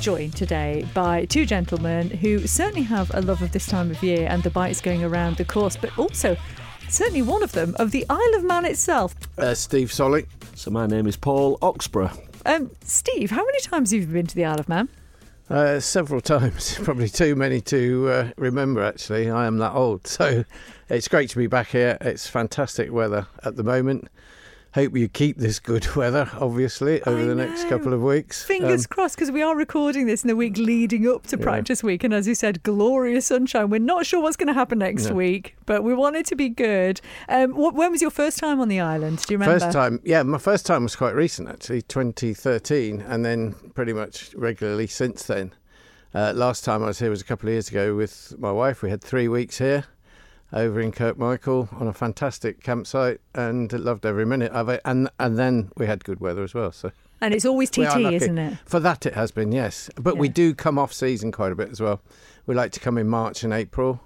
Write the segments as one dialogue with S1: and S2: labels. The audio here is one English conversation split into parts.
S1: joined today by two gentlemen who certainly have a love of this time of year and the bikes going around the course, but also certainly one of them of the Isle of Man itself.
S2: Steve Solly.
S3: So my name is Paul Oxborough.
S1: Steve, how many times have you been to the Isle of Man?
S2: Several times, probably too many to remember, actually. I am that old. So it's great to be back here. It's fantastic weather at the moment. Hope you keep this good weather, obviously, over the next couple of weeks.
S1: Fingers crossed, because we are recording this in the week leading up to practice week. And as you said, glorious sunshine. We're not sure what's going to happen next week, but we want it to be good. When was your first time on the island? Do you remember?
S2: My first time was quite recent, actually, 2013, and then pretty much regularly since then. Last time I was here was a couple of years ago with my wife. We had 3 weeks here over in Kirkmichael on a fantastic campsite and loved every minute of it. And then we had good weather as well. So.
S1: And it's always TT, isn't it?
S2: For that it has been, yes. But we do come off season quite a bit as well. We like to come in March and April,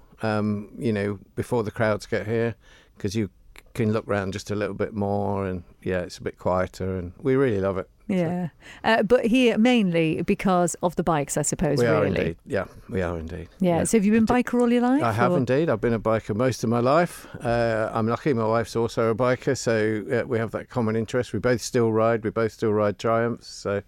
S2: before the crowds get here, because you can look around just a little bit more and, it's a bit quieter and we really love it.
S1: Yeah. But here mainly because of the bikes, I suppose,
S2: we
S1: really.
S2: Are indeed. Yeah, we are indeed.
S1: Yeah. So have you been biker all your life?
S2: I have indeed. I've been a biker most of my life. I'm lucky my wife's also a biker, so we have that common interest. We both still ride. We both still ride Triumphs, so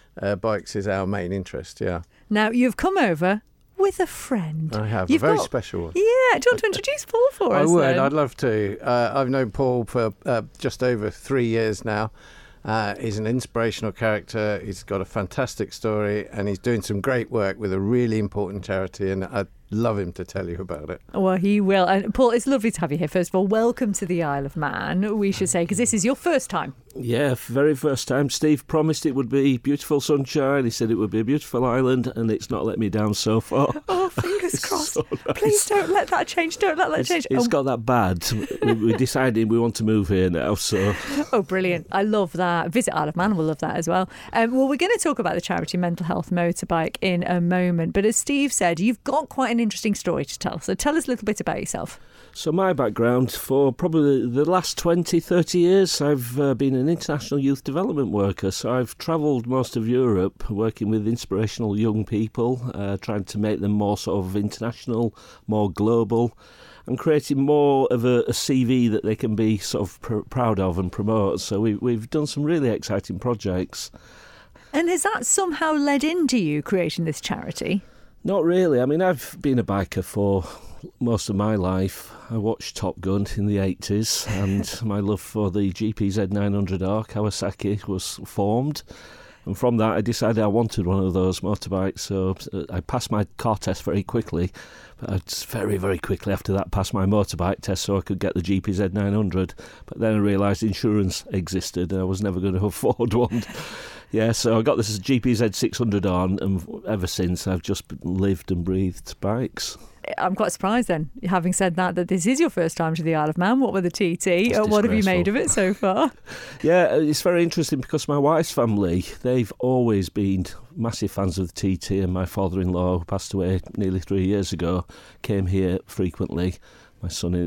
S2: bikes is our main interest, yeah.
S1: Now, you've come over with a friend.
S2: I have, a very special one.
S1: Yeah, do you want to introduce Paul for us?
S2: I would,
S1: then?
S2: I'd love to. I've known Paul for just over 3 years now. He's an inspirational character. He's got a fantastic story and he's doing some great work with a really important charity, and I'd love him to tell you about it.
S1: Well, he will. And Paul, it's lovely to have you here. First of all, welcome to the Isle of Man, we should say, because this is your first time.
S3: Yeah, very first time. Steve promised it would be beautiful sunshine. He said it would be a beautiful island, and it's not let me down so far.
S1: Oh, fingers crossed.
S3: So nice.
S1: Please don't let that change. Don't let that change.
S3: It's got that bad. We decided we want to move here now, so...
S1: Oh, brilliant. I love that. Visit Isle of Man, we'll love that as well. Well, we're going to talk about the charity Mental Health Motorbike in a moment, but as Steve said, you've got quite an interesting story to tell. So tell us a little bit about yourself.
S3: So my background, for probably the last 20, 30 years, I've been an international youth development worker. So I've travelled most of Europe working with inspirational young people, trying to make them more sort of international, more global, and creating more of a CV that they can be sort of proud of and promote. So we've done some really exciting projects.
S1: And has that somehow led into you creating this charity?
S3: Not really. I mean, I've been a biker for most of my life. I watched Top Gun in the 80s and my love for the GPZ900R Kawasaki was formed. And from that, I decided I wanted one of those motorbikes. So I passed my car test very quickly. But I just very, very quickly after that passed my motorbike test so I could get the GPZ900. But then I realised insurance existed and I was never going to afford one. Yeah, so I got this GPZ 600 on, and ever since I've just lived and breathed bikes.
S1: I'm quite surprised then, having said that this is your first time to the Isle of Man. What with the TT? What have you made of it so far?
S3: Yeah, it's very interesting because my wife's family, they've always been massive fans of the TT, and my father-in-law, who passed away nearly 3 years ago, came here frequently. My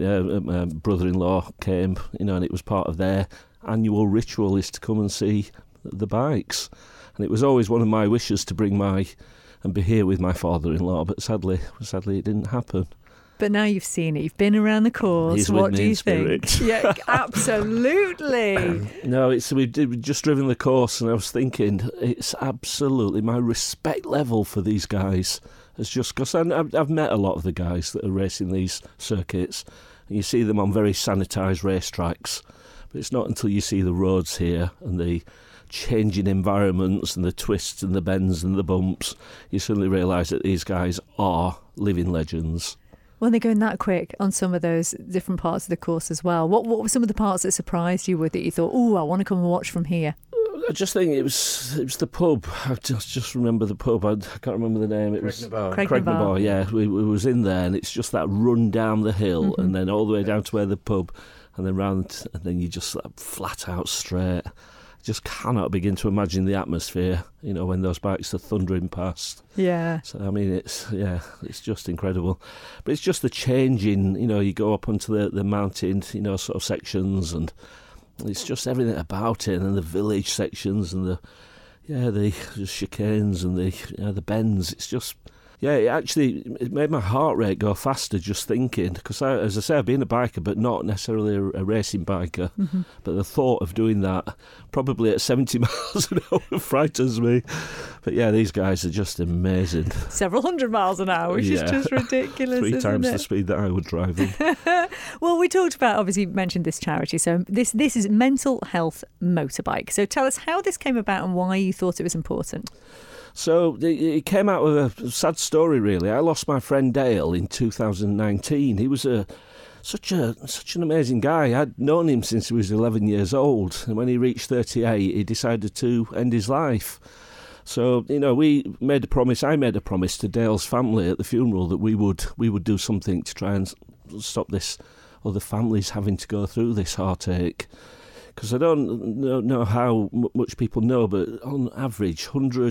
S3: my brother-in-law came, and it was part of their annual ritual is to come and see the bikes. And it was always one of my wishes to bring and be here with my father-in-law, but sadly it didn't happen.
S1: But now you've seen it, you've been around the course.
S3: He's
S1: what
S3: with
S1: do
S3: me
S1: you
S3: in spirit.
S1: think? Yeah, absolutely.
S3: No, we've just driven the course, and I was thinking, it's absolutely my respect level for these guys. It's just because I've met a lot of the guys that are racing these circuits, and you see them on very sanitised racetracks, but it's not until you see the roads here and the changing environments and the twists and the bends and the bumps, you suddenly realise that these guys are living legends.
S1: When they're going that quick on some of those different parts of the course as well, what were some of the parts that surprised you with that you thought, I want to come and watch from here?
S3: I just think it was the pub. I just remember the pub. I can't remember the name. It was Craignabar. Yeah, we was in there, and it's just that run down the hill, and then all the way down to where the pub, and then round, and then you just flat out straight. Just cannot begin to imagine the atmosphere, when those bikes are thundering past. Yeah. So, I mean, it's just incredible. But it's just the changing, you go up onto the mountain, sort of sections, and it's just everything about it, and the village sections, and Yeah, the chicanes and the bends. It's just, it made my heart rate go faster just thinking. Because, as I say, I've been a biker, but not necessarily a racing biker. Mm-hmm. But the thought of doing that, probably at 70 miles an hour, frightens me. But yeah, these guys are just amazing.
S1: Several hundred miles an hour, which is just ridiculous.
S3: 3 times the speed that I would drive in.
S1: Well, we talked about, obviously, you mentioned this charity. So this is Mental Health Motorbike. So tell us how this came about and why you thought it was important.
S3: So it came out with a sad story, really. I lost my friend Dale in 2019. He was such an amazing guy. I'd known him since he was 11 years old, and when he reached 38, he decided to end his life. So, we made a promise. I made a promise to Dale's family at the funeral that we would do something to try and stop this, other families having to go through this heartache. Because I don't know how much people know, but on average,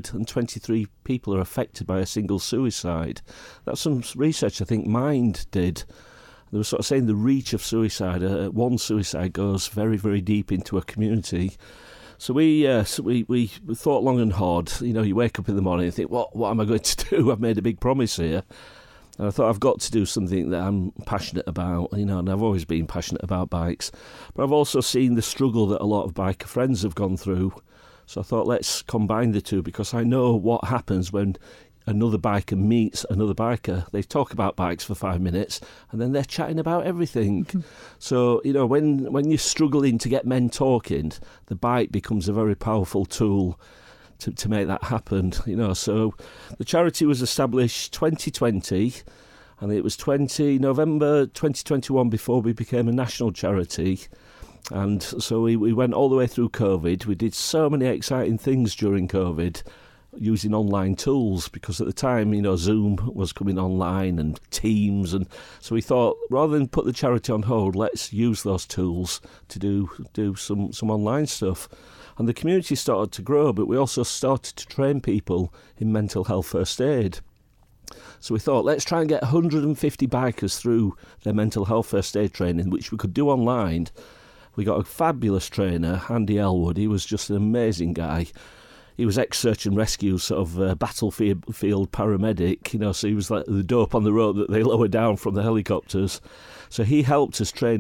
S3: 123 people are affected by a single suicide. That's some research I think Mind did. They were sort of saying the reach of suicide. One suicide goes very, very deep into a community. So we thought long and hard. You wake up in the morning and think, what am I going to do? I've made a big promise here. And I thought I've got to do something that I'm passionate about, and I've always been passionate about bikes. But I've also seen the struggle that a lot of biker friends have gone through. So I thought, let's combine the two, because I know what happens when another biker meets another biker. They talk about bikes for 5 minutes, and then they're chatting about everything. So, when you're struggling to get men talking, the bike becomes a very powerful tool to make that happen, So the charity was established 2020, and it was November 2021 before we became a national charity. And so we went all the way through COVID. We did so many exciting things during COVID using online tools, because at the time, Zoom was coming online and Teams, and so we thought, rather than put the charity on hold, let's use those tools to do some online stuff. And the community started to grow, but we also started to train people in mental health first aid. So we thought, let's try and get 150 bikers through their mental health first aid training, which we could do online. We got a fabulous trainer, Andy Elwood. He was just an amazing guy. He was ex-search and rescue, sort of battlefield paramedic, so he was like the dope on the road that they lower down from the helicopters. So he helped us train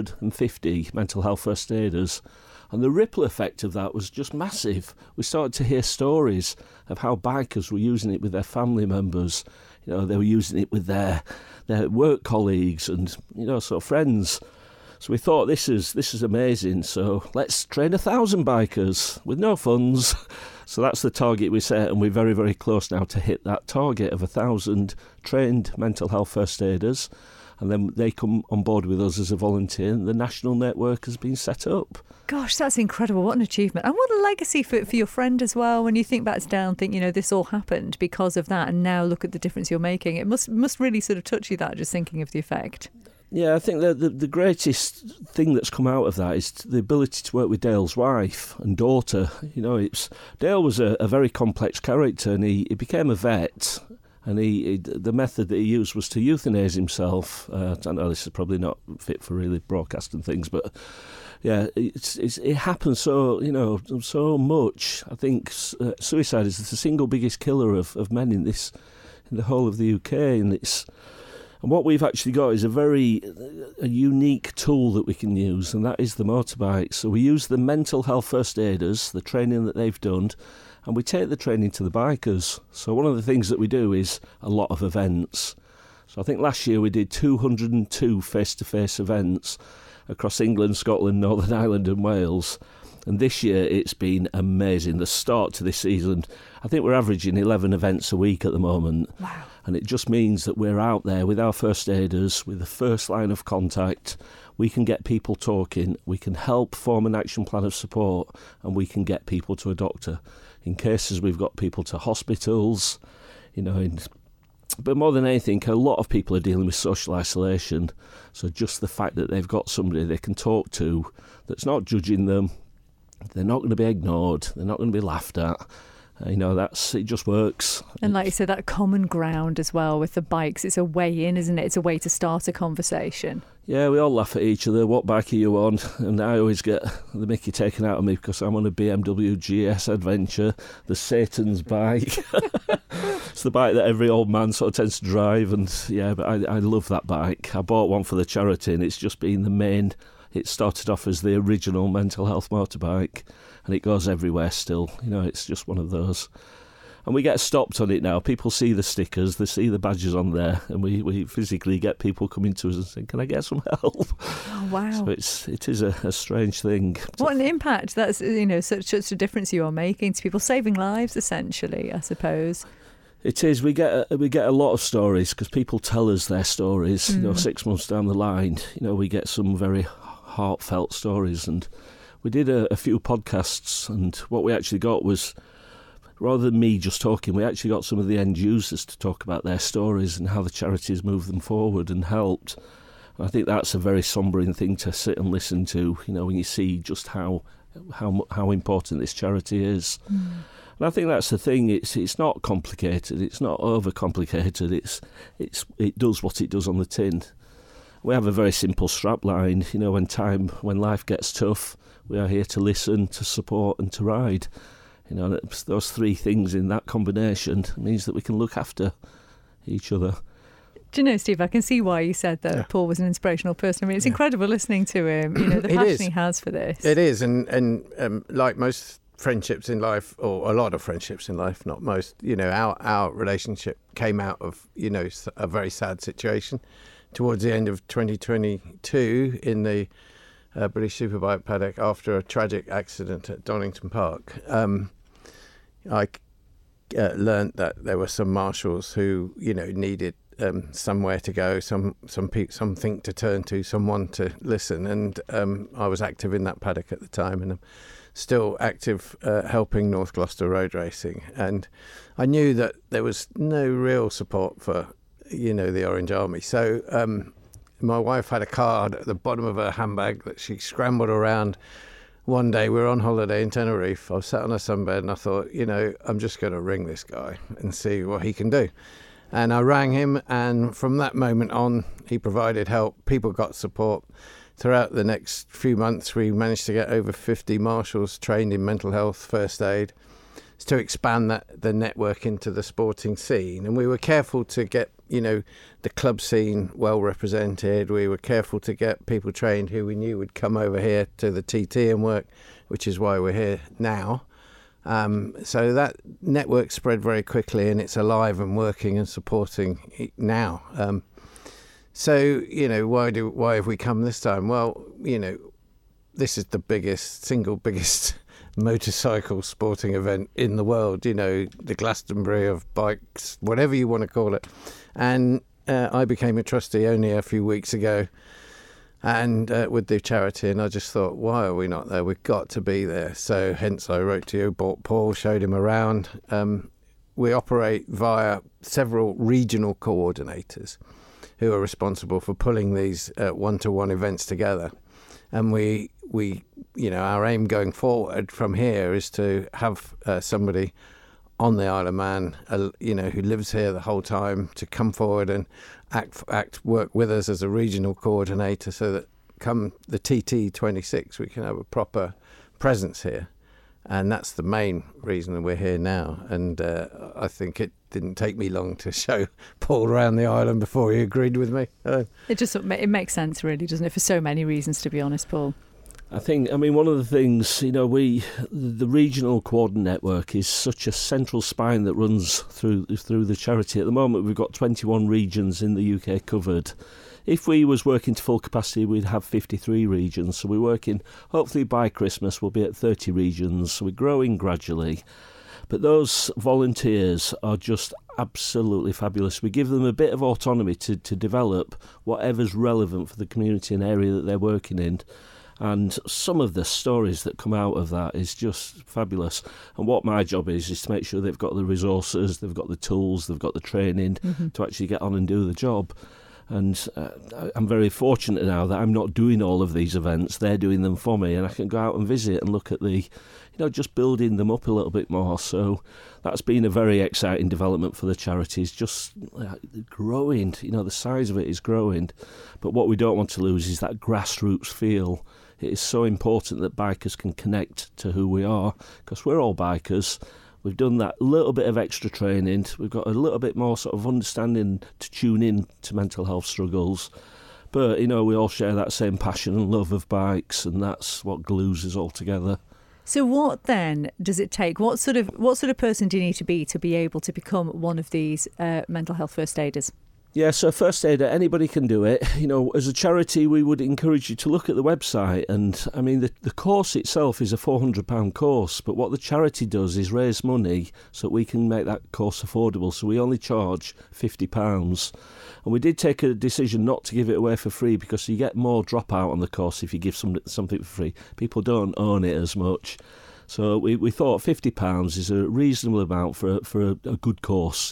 S3: 150 mental health first aiders. And the ripple effect of that was just massive. We started to hear stories of how bikers were using it with their family members. They were using it with their work colleagues and, sort of friends. So we thought, this is amazing. So let's train 1,000 bikers with no funds. So that's the target we set, and we're very, very close now to hit that target of 1,000 trained mental health first aiders. And then they come on board with us as a volunteer, and the national network has been set up.
S1: Gosh, that's incredible. What an achievement. And what a legacy for your friend as well. When you think back down, think, this all happened because of that, and now look at the difference you're making. It must really sort of touch you, that, just thinking of the effect.
S3: Yeah, I think that the greatest thing that's come out of that is the ability to work with Dale's wife and daughter. Dale was a very complex character, and he became a vet. And the method that he used was to euthanize himself. I know this is probably not fit for really broadcasting things, but yeah, it happens so much. I think suicide is the single biggest killer of men in the whole of the UK, and what we've actually got is a unique tool that we can use, and that is the motorbike. So we use the mental health first aiders, the training that they've done, and we take the training to the bikers. So one of the things that we do is a lot of events. So I think last year we did 202 face-to-face events across England, Scotland, Northern Ireland and Wales. And this year it's been amazing. The start to this season, I think we're averaging 11 events a week at the moment.
S1: Wow.
S3: And it just means that we're out there with our first aiders, with the first line of contact. We can get people talking, we can help form an action plan of support, and we can get people to a doctor. In cases we've got people to hospitals, but more than anything, a lot of people are dealing with social isolation. So just the fact that they've got somebody they can talk to that's not judging them, they're not going to be ignored, they're not going to be laughed at, It just works.
S1: And like you said, that common ground as well with the bikes, it's a way in, isn't it? It's a way to start a conversation.
S3: Yeah, we all laugh at each other. What bike are you on? And I always get the mickey taken out of me because I'm on a BMW GS Adventure, the Satan's bike. It's the bike that every old man sort of tends to drive. And yeah, but I love that bike. I bought one for the charity, and it's just been the main. It started off as the original mental health motorbike, and it goes everywhere still. It's just one of those. And we get stopped on it now. People see the stickers, they see the badges on there, and we physically get people coming to us and saying, "Can I get some help?"
S1: Oh, wow.
S3: So it is a strange thing.
S1: What an impact. That's, such a difference you are making to people, saving lives, essentially, I suppose.
S3: It is. We get a lot of stories because people tell us their stories. 6 months down the line, we get some very heartfelt stories, and we did a few podcasts, and what we actually got was, rather than me just talking, we actually got some of the end users to talk about their stories and how the charities moved them forward and helped. And I think that's a very sombering thing to sit and listen to, when you see just how important this charity is. And I think that's the thing. It's not complicated. It's not overcomplicated. It does what it does on the tin. We have a very simple strap line. When life gets tough, we are here to listen, to support, and to ride. Those three things in that combination means that we can look after each other.
S1: Do you know, Steve, I can see why you said that Paul was an inspirational person. I mean, it's incredible listening to him, the passion he has for this.
S2: It is, and like most friendships in life, or a lot of friendships in life, not most, our relationship came out of, a very sad situation towards the end of 2022 in the British Superbike paddock after a tragic accident at Donington Park. I learnt that there were some marshals who, needed somewhere to go, something to turn to, someone to listen. And I was active in that paddock at the time, and I'm still active helping North Gloucester road racing. And I knew that there was no real support for, the Orange Army. So my wife had a card at the bottom of her handbag that she scrambled around. One day we were on holiday in Tenerife. I was sat on a sunbed and I thought, I'm just going to ring this guy and see what he can do. And I rang him, and from that moment on, he provided help. People got support. Throughout the next few months, we managed to get over 50 marshals trained in mental health, first aid, to expand the network into the sporting scene. And we were careful to get, the club scene well represented. We were careful to get people trained who we knew would come over here to the TT and work, which is why we're here now. So that network spread very quickly, and it's alive and working and supporting now. So, why have we come this time? Well, this is the single biggest motorcycle sporting event in the world, the Glastonbury of bikes, whatever you want to call it. And I became a trustee only a few weeks ago, and with the charity, and I just thought, why are we not there? We've got to be there. So hence I wrote to you, bought Paul, showed him around. We operate via several regional coordinators who are responsible for pulling these one-to-one events together. And we our aim going forward from here is to have somebody on the Isle of Man, who lives here the whole time, to come forward and work with us as a regional coordinator, so that come the TT26 we can have a proper presence here. And that's the main reason we're here now. And I think it didn't take me long to show Paul around the island before he agreed with me.
S1: It makes sense, really, doesn't it, for so many reasons, to be honest, Paul?
S3: One of the things, the regional coordinate network is such a central spine that runs through the charity. At the moment, we've got 21 regions in the UK covered. If we was working to full capacity, we'd have 53 regions. So we're working, hopefully by Christmas, we'll be at 30 regions. So we're growing gradually. But those volunteers are just absolutely fabulous. We give them a bit of autonomy to develop whatever's relevant for the community and area that they're working in. And some of the stories that come out of that is just fabulous. And what my job is to make sure they've got the resources, they've got the tools, they've got the training to actually get on and do the job. And I'm very fortunate now that I'm not doing all of these events. They're doing them for me, and I can go out and visit and look at just building them up a little bit more. So that's been a very exciting development for the charities, just growing. The size of it is growing. But what we don't want to lose is that grassroots feel. It is so important that bikers can connect to who we are, because we're all bikers. We've done that little bit of extra training. We've got a little bit more sort of understanding to tune in to mental health struggles. But, we all share that same passion and love of bikes, and that's what glues us all together.
S1: So what then does it take? What sort of person do you need to be able to become one of these mental health first aiders?
S3: Yeah, so first aider, anybody can do it. As a charity, we would encourage you to look at the website. And, I mean, the course itself is a £400 course, but what the charity does is raise money so that we can make that course affordable. So we only charge £50. And we did take a decision not to give it away for free, because you get more dropout on the course if you give something for free. People don't own it as much. So we thought £50 is a reasonable amount for a good course,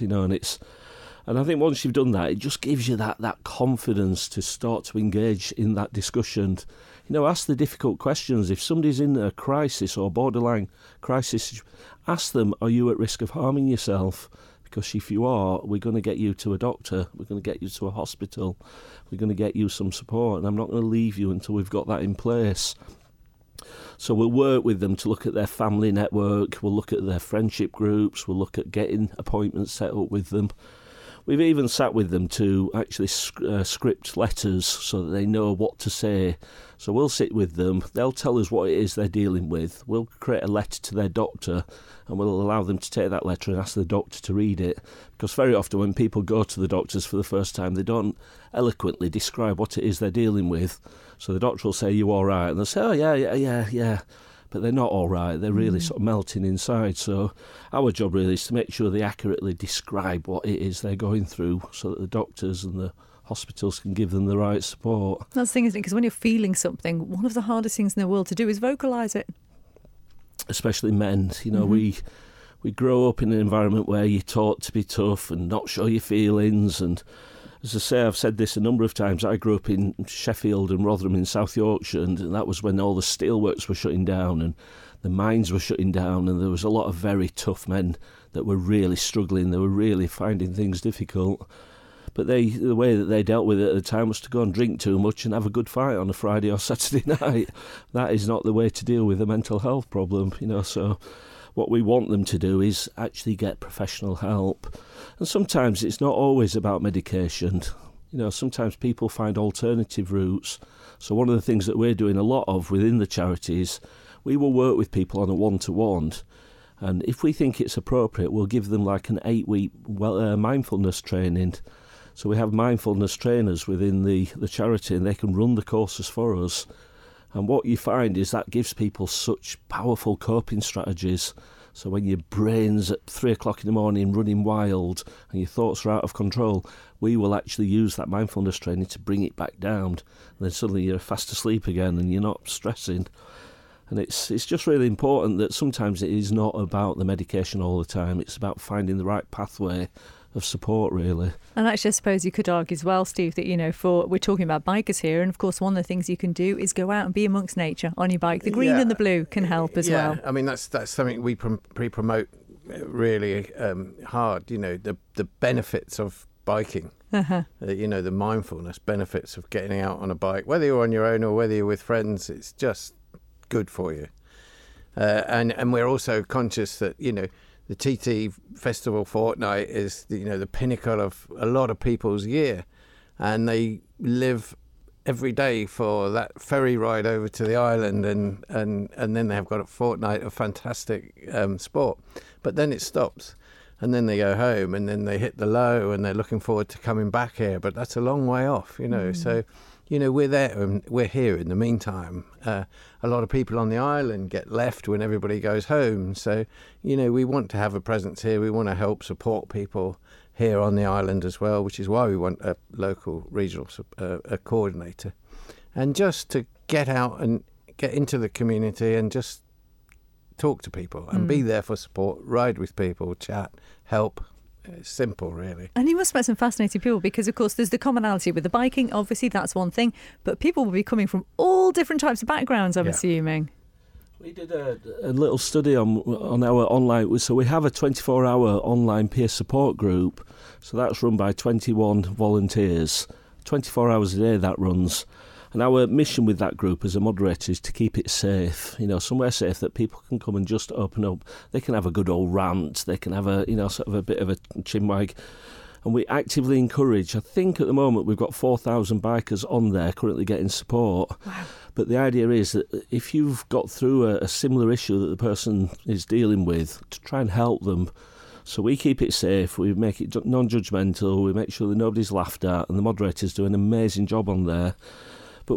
S3: And I think once you've done that, it just gives you that confidence to start to engage in that discussion. Ask the difficult questions. If somebody's in a crisis or borderline crisis, ask them, are you at risk of harming yourself? Because if you are, we're going to get you to a doctor. We're going to get you to a hospital. We're going to get you some support. And I'm not going to leave you until we've got that in place. So we'll work with them to look at their family network. We'll look at their friendship groups. We'll look at getting appointments set up with them. We've even sat with them to actually script letters so that they know what to say. So we'll sit with them. They'll tell us what it is they're dealing with. We'll create a letter to their doctor, and we'll allow them to take that letter and ask the doctor to read it. Because very often when people go to the doctors for the first time, they don't eloquently describe what it is they're dealing with. So the doctor will say, you all right? And they'll say, oh, yeah. But they're not all right. They're really sort of melting inside. So our job really is to make sure they accurately describe what it is they're going through so that the doctors and the hospitals can give them the right support.
S1: That's the thing, isn't it? Because when you're feeling something, one of the hardest things in the world to do is vocalise it.
S3: Especially men. We grow up in an environment where you're taught to be tough and not show your feelings. And as I say, I've said this a number of times, I grew up in Sheffield and Rotherham in South Yorkshire, and that was when all the steelworks were shutting down and the mines were shutting down, and there was a lot of very tough men that were really struggling. They were really finding things difficult. But the way that they dealt with it at the time was to go and drink too much and have a good fight on a Friday or Saturday night. That is not the way to deal with a mental health problem, so what we want them to do is actually get professional help. And sometimes it's not always about medication. Sometimes people find alternative routes. So one of the things that we're doing a lot of within the charities, we will work with people on a one-to-one. And if we think it's appropriate, we'll give them like an 8-week mindfulness training. So we have mindfulness trainers within the charity, and they can run the courses for us. And what you find is that gives people such powerful coping strategies. So when your brain's at 3 o'clock in the morning running wild and your thoughts are out of control, we will actually use that mindfulness training to bring it back down. And then suddenly you're fast asleep again and you're not stressing. And it's just really important that sometimes it is not about the medication all the time. It's about finding the right pathway of support, really.
S1: And actually, I suppose you could argue as well, Steve, that, we're talking about bikers here, and of course one of the things you can do is go out and be amongst nature on your bike. The green and the blue can help as well.
S2: I mean, that's something we promote really hard, the benefits of biking. The mindfulness benefits of getting out on a bike, whether you're on your own or whether you're with friends. It's just good for you. And we're also conscious that, the TT Festival fortnight is, the pinnacle of a lot of people's year, and they live every day for that ferry ride over to the island, and then they have got a fortnight of fantastic sport. But then it stops, and then they go home, and then they hit the low, and they're looking forward to coming back here. But that's a long way off, So, we're there and we're here in the meantime. A lot of people on the island get left when everybody goes home. So, we want to have a presence here. We want to help support people here on the island as well, which is why we want a local regional a coordinator. And just to get out and get into the community and just talk to people and be there for support, ride with people, chat, help. It's simple, really.
S1: And you must have met some fascinating people because, of course, there's the commonality with the biking. Obviously, that's one thing. But people will be coming from all different types of backgrounds, I'm assuming.
S3: We did a little study on our online. So we have a 24-hour online peer support group. So that's run by 21 volunteers. 24 hours a day that runs. And our mission with that group as a moderator is to keep it safe, somewhere safe that people can come and just open up. They can have a good old rant. They can have sort of a bit of a chinwag. And we actively encourage, I think at the moment we've got 4,000 bikers on there currently getting support.
S1: Wow.
S3: But the idea is that if you've got through a similar issue that the person is dealing with, to try and help them. So we keep it safe, we make it non-judgmental, we make sure that nobody's laughed at, and the moderators do an amazing job on there. But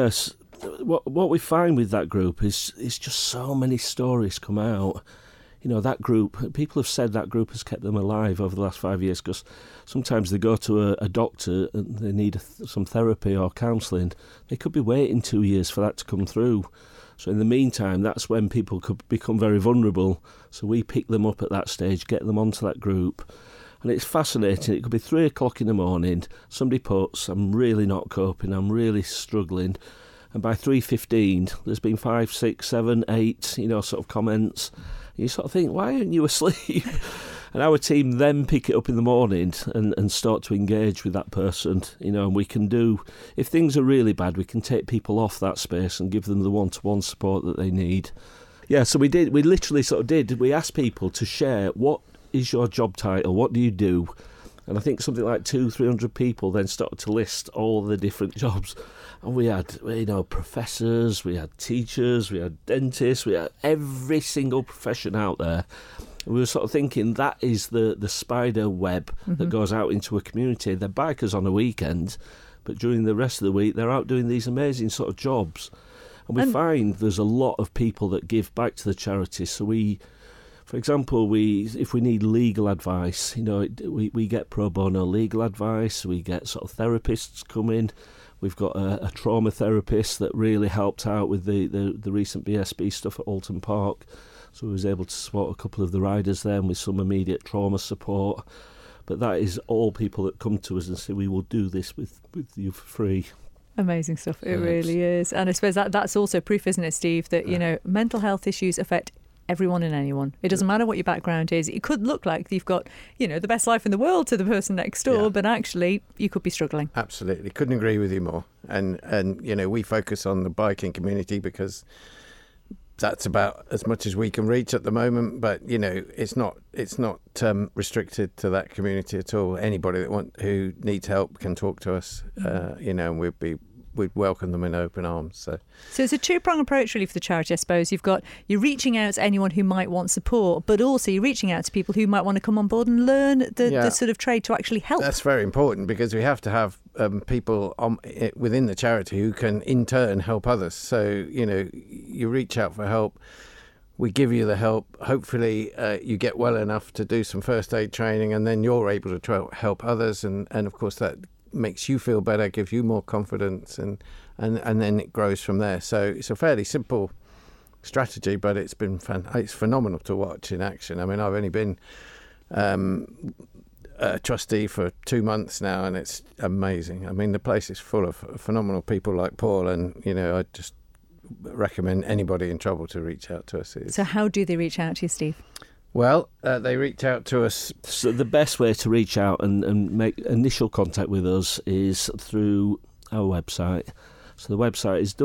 S3: what we find with that group is just so many stories come out. That group, people have said that group has kept them alive over the last 5 years because sometimes they go to a doctor and they need some therapy or counselling. They could be waiting 2 years for that to come through. So in the meantime, that's when people could become very vulnerable. So we pick them up at that stage, get them onto that group. And it's fascinating. It could be 3 o'clock in the morning. Somebody puts, I'm really not coping, I'm really struggling. And by 3:15, there's been 5, 6, 7, 8, sort of comments. You sort of think, why aren't you asleep? And our team then pick it up in the morning and start to engage with that person, and we can do, if things are really bad, we can take people off that space and give them the one-to-one support that they need. Yeah, so we literally we asked people to share, what is your job title, what do you do? And I think something like 200-300 people then started to list all the different jobs. And we had, professors, we had teachers, we had dentists, we had every single profession out there. And we were sort of thinking that is the spider web that goes out into a community. They're bikers on a weekend, but during the rest of the week, they're out doing these amazing sort of jobs. And we find there's a lot of people that give back to the charity. So for example, if we need legal advice, we get pro bono legal advice. We get sort of therapists come in. We've got a trauma therapist that really helped out with the recent BSB stuff at Alton Park. So we was able to support a couple of the riders then with some immediate trauma support. But that is all people that come to us and say, we will do this with you for free.
S1: Amazing stuff. It really is. And I suppose that's also proof, isn't it, Steve, that, mental health issues affect everyone and anyone. It doesn't matter what your background is. It could look like you've got, the best life in the world to the person next door, but actually you could be struggling. Absolutely.
S2: Couldn't agree with you more. And we focus on the biking community because that's about as much as we can reach at the moment. But, it's not restricted to that community at all. Anybody who needs help can talk to us, and we'd welcome them in open arms. So
S1: it's a two-pronged approach really for the charity, I suppose. You're reaching out to anyone who might want support, but also you're reaching out to people who might want to come on board and learn the sort of trade to actually help.
S2: That's very important because we have to have people within the charity who can in turn help others. So, you reach out for help. We give you the help. Hopefully you get well enough to do some first aid training and then you're able to help others. And of course that makes you feel better, gives you more confidence, and then it grows from there. So it's a fairly simple strategy, but it's phenomenal to watch in action. I mean, I've only been a trustee for 2 months now, and it's amazing. I mean, the place is full of phenomenal people like Paul, and I just recommend anybody in trouble to reach out to us.
S1: So how do they reach out to you, Steve?
S2: Well, they reach out to us.
S3: So the best way to reach out and make initial contact with us is through our website. So the website is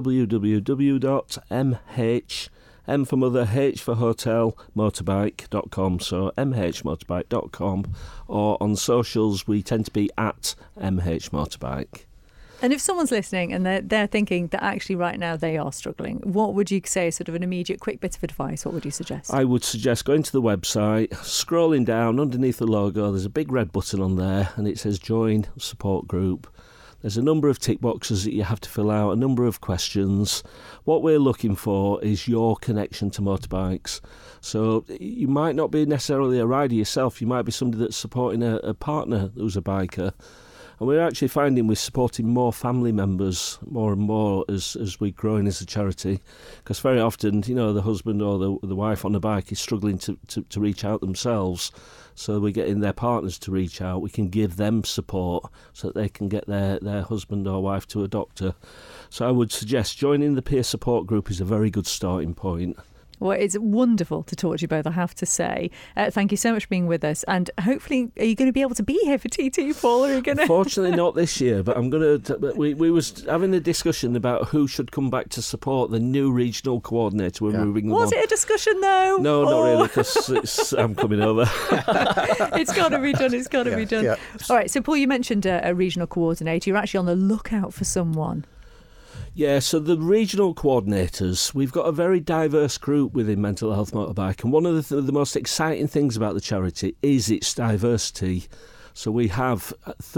S3: www.mh, M for mother, H for hotel, motorbike.com. So mhmotorbike.com, or on socials we tend to be at mhmotorbike.
S1: And if someone's listening and they're thinking that actually right now they are struggling, what would you say, sort of an immediate quick bit of advice? What would you suggest?
S3: I would suggest going to the website, scrolling down underneath the logo, there's a big red button on there and it says join support group. There's a number of tick boxes that you have to fill out, a number of questions. What we're looking for is your connection to motorbikes. So you might not be necessarily a rider yourself, you might be somebody that's supporting a partner who's a biker. And we're actually finding we're supporting more family members more and more as we're growing as a charity, because very often, the husband or the wife on the bike is struggling to reach out themselves. So we're getting their partners to reach out. We can give them support so that they can get their husband or wife to a doctor. So I would suggest joining the peer support group is a very good starting point.
S1: Well, it's wonderful to talk to you both, I have to say. Thank you so much for being with us. And hopefully, are you going to be able to be here for TT, Paul? Or are you going to...
S3: Unfortunately, not this year, but I'm going to... We was having a discussion about who should come back to support the new regional coordinator. We're moving
S1: Was it a discussion, though?
S3: No, not really, because I'm coming over.
S1: It's got to be done. It's got to be done. Yeah. All right, so Paul, you mentioned a regional coordinator. You're actually on the lookout for someone.
S3: Yeah, so the regional coordinators, we've got a very diverse group within Mental Health Motorbike, and one of the most exciting things about the charity is its diversity. So we have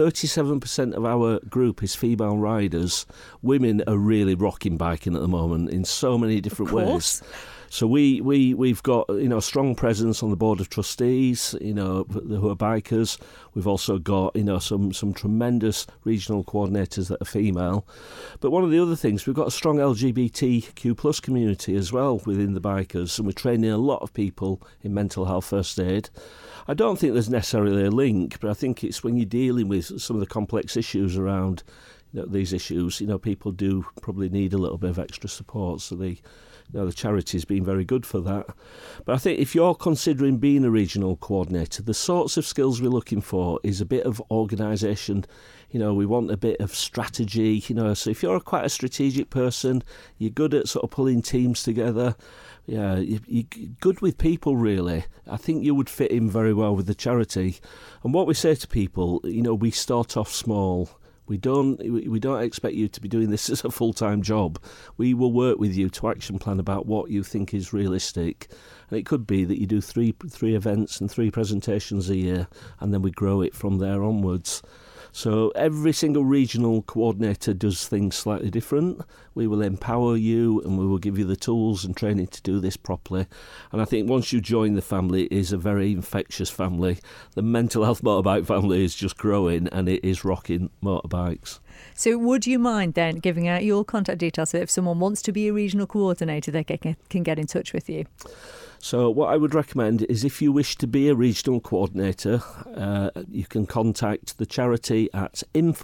S3: 37% of our group is female riders. Women are really rocking biking at the moment in so many different ways. So we've got a strong presence on the board of trustees, who are bikers. We've also got some tremendous regional coordinators that are female. But one of the other things, we've got a strong LGBTQ plus community as well within the bikers, and we're training a lot of people in mental health first aid. I don't think there's necessarily a link, but I think it's when you're dealing with some of the complex issues around these issues, people do probably need a little bit of extra support. So the charity's been very good for that. But I think if you're considering being a regional coordinator, the sorts of skills we're looking for is a bit of organisation. We want a bit of strategy. So if you're quite a strategic person, you're good at sort of pulling teams together. Yeah, you're good with people, really. I think you would fit in very well with the charity. And what we say to people, we start off small. We don't expect you to be doing this as a full-time job. We will work with you to action plan about what you think is realistic. And it could be that you do three events and 3 presentations a year, and then we grow it from there onwards. So every single regional coordinator does things slightly different. We will empower you and we will give you the tools and training to do this properly. And I think once you join the family, it is a very infectious family. The Mental Health Motorbike family is just growing and it is rocking motorbikes.
S1: So would you mind then giving out your contact details so if someone wants to be a regional coordinator, they can get in touch with you?
S3: So what I would recommend is if you wish to be a regional coordinator, you can contact the charity at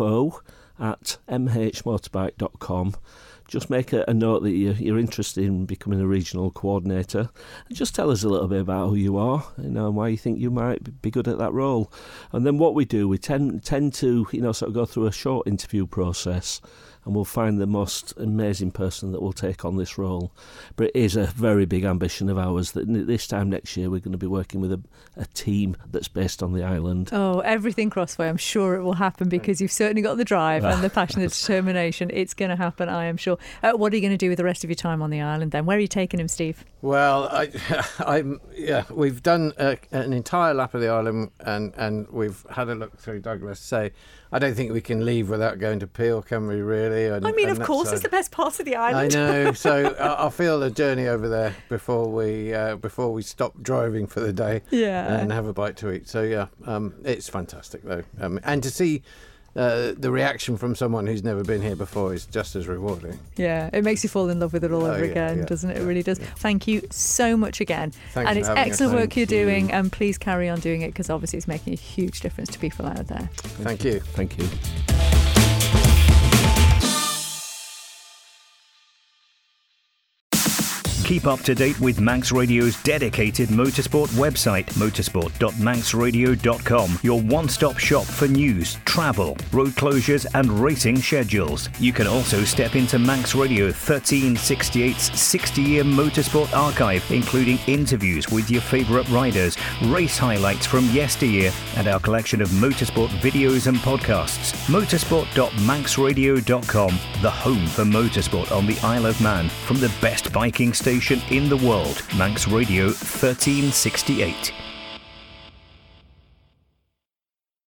S3: info@mhmotorbike.com. Just make a note that you're interested in becoming a regional coordinator. And just tell us a little bit about who you are, and why you think you might be good at that role. And then what we do, we tend to, sort of go through a short interview process, and we'll find the most amazing person that will take on this role. But it is a very big ambition of ours that this time next year we're going to be working with a team that's based on the island.
S1: Oh, everything Crossway. I'm sure it will happen because you've certainly got the drive and the passion and determination. It's going to happen, I am sure. What are you going to do with the rest of your time on the island then? Where are you taking him, Steve?
S2: Well, we've done an entire lap of the island and we've had a look through Douglas. So I don't think we can leave without going to Peel, can we, really?
S1: Of course, it's the best part of the island.
S2: I know. So I'll feel the journey over there before we stop driving for the day and have a bite to eat. So, it's fantastic, though. And to see the reaction from someone who's never been here before is just as rewarding.
S1: Yeah, it makes you fall in love with it all over again, doesn't it? It really does. Thank you so much again.
S2: Thanks
S1: and it's excellent work you're doing, and please carry on doing it because obviously it's making a huge difference to people out there.
S2: Thank you.
S3: Thank you.
S4: Keep up to date with Manx Radio's dedicated motorsport website, motorsport.manxradio.com, your one-stop shop for news, travel, road closures and racing schedules. You can also step into Manx Radio 1368's 60-year motorsport archive, including interviews with your favourite riders, race highlights from yesteryear, and our collection of motorsport videos and podcasts. motorsport.manxradio.com, the home for motorsport on the Isle of Man, from the best biking station in the world, Manx Radio 1368.